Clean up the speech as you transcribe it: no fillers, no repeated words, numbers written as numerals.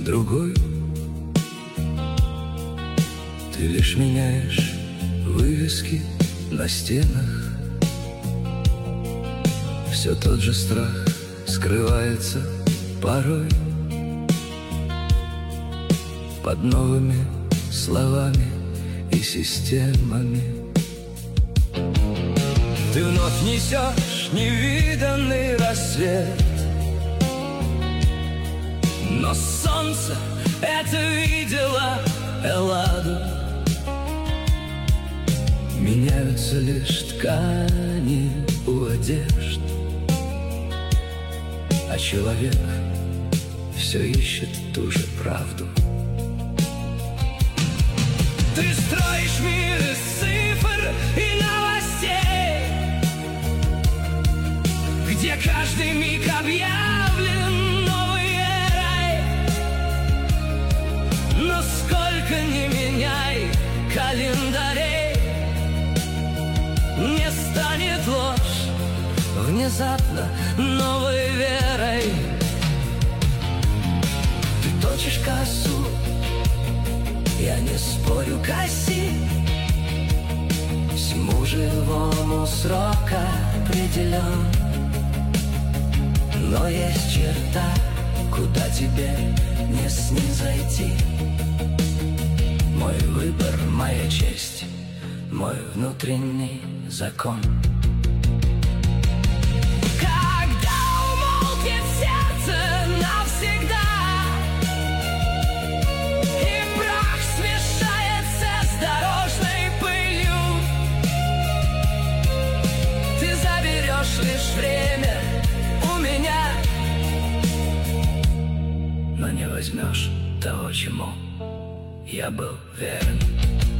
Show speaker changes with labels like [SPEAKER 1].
[SPEAKER 1] другой. Ты лишь меняешь вывески на стенах. Все тот же страх скрывается порой под новыми словами и системами. Ты вновь несешь невиданный рассвет, но солнце это видело Элладу. Меняются лишь ткани у одежд, а человек все ищет ту же правду. Ты строишь мир из цифр и новостей, где каждый миг объявлен новый рай. Но сколько ни меняй календарей, не станет ложь внезапно новой верой. Ты точишь косу, я не спорю, коси. Всему живому срок определен, но есть черта, куда тебе не снизойти. Мой выбор, моя честь, мой внутренний закон. Когда умолкнет сердце навсегда, и прах смешается с дорожной пылью, ты заберешь лишь время у меня, но не возьмешь того, чему я был верен.